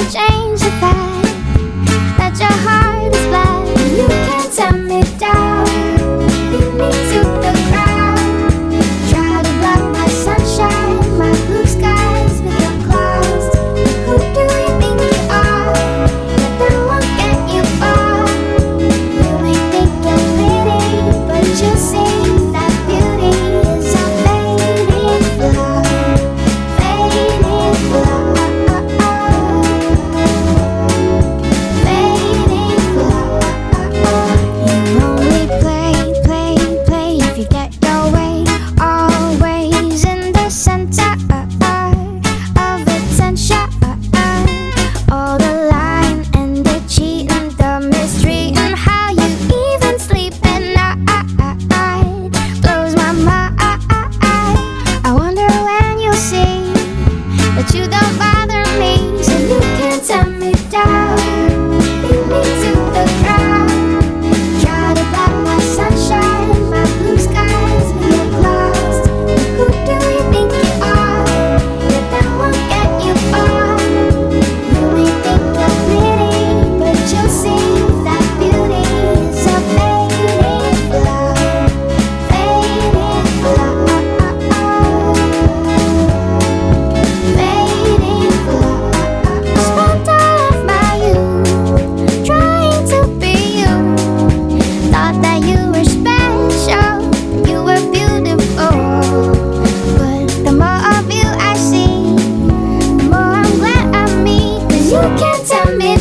change the fact that your heart is black. You can't tell me down, lead me to the ground. Try to block my sunshine, my blue skies with your clouds. Who do you think you are? That won't get you far. You may think you're pretty, but you'll see that beauty is a fading flower, fading flower, fading flower. You only play if you get your way. Always in the center of attention. All the lying and the cheating, the mystery, and how you even sleep at night blows my mind. I wonder when you'll see that you don't bother me, so you can't tell me down, lead me to the ground. Try to block my sunshine, my blue skies with your clouds. Who do you think you are? That won't get you far. You may think you're pretty, but you'll see that beauty is a fading flower, fading flower, fading flower. Spent all of my youth trying to be you. Thought that you were special, you were beautiful. But the more of you I see, the more I'm glad I'm me. 'Cause you can't tell me